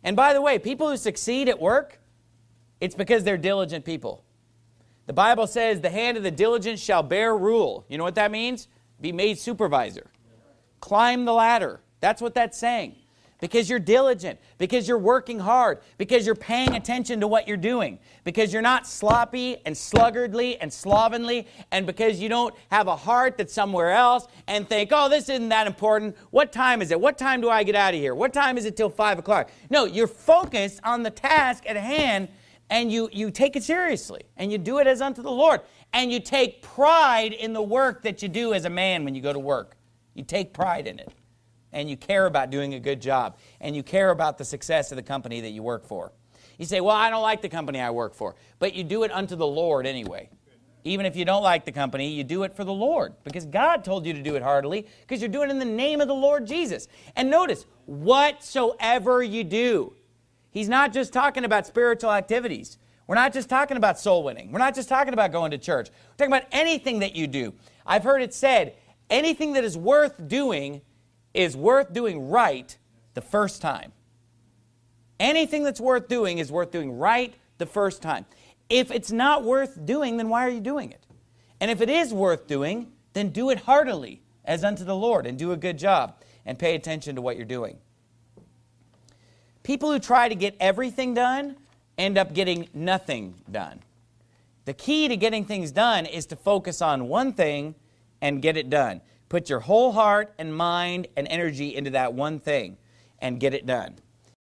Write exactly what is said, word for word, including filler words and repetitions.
And by the way, people who succeed at work, it's because they're diligent people. The Bible says, the hand of the diligent shall bear rule. You know what that means? Be made supervisor. Climb the ladder. That's what that's saying. Because you're diligent, because you're working hard, because you're paying attention to what you're doing, because you're not sloppy and sluggardly and slovenly, and because you don't have a heart that's somewhere else and think, oh, this isn't that important. What time is it? What time do I get out of here? What time is it till five o'clock? No, you're focused on the task at hand, and you, you take it seriously, and you do it as unto the Lord, and you take pride in the work that you do as a man when you go to work. You take pride in it. And you care about doing a good job. And you care about the success of the company that you work for. You say, well, I don't like the company I work for. But you do it unto the Lord anyway. Even if you don't like the company, you do it for the Lord. Because God told you to do it heartily. Because you're doing it in the name of the Lord Jesus. And notice, whatsoever you do. He's not just talking about spiritual activities. We're not just talking about soul winning. We're not just talking about going to church. We're talking about anything that you do. I've heard it said, anything that is worth doing is worth doing right the first time. Anything that's worth doing is worth doing right the first time. If it's not worth doing, then why are you doing it? And if it is worth doing, then do it heartily as unto the Lord and do a good job and pay attention to what you're doing. People who try to get everything done end up getting nothing done. The key to getting things done is to focus on one thing and get it done. Put your whole heart and mind and energy into that one thing and get it done.